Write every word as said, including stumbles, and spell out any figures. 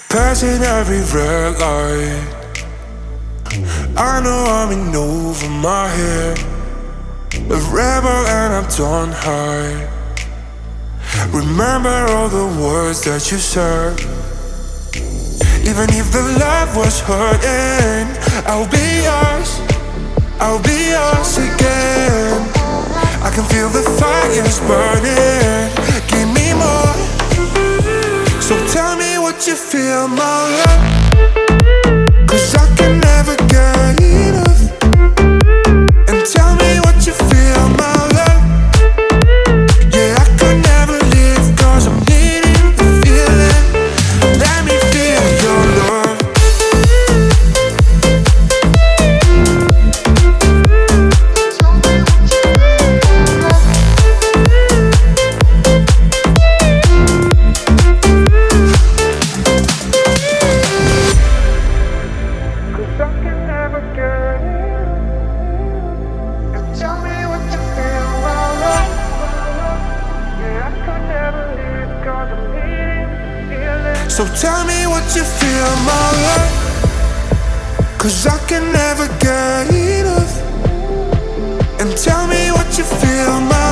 Passing every red light, I know I'm in over my head. A rebel and I'm done high. Remember all the words that you said. Even if the love was hurting, I'll be yours, I'll be yours again. I can feel the fire's burning, give me more. So tell me what you feel, my love, 'cause I can never get enough. And tell me what you feel, my love. Yeah, I could never leave, 'cause I'm needing the feeling. Let me feel your love. So tell me what you feel, my love, 'cause I can never get enough. And tell me what you feel, my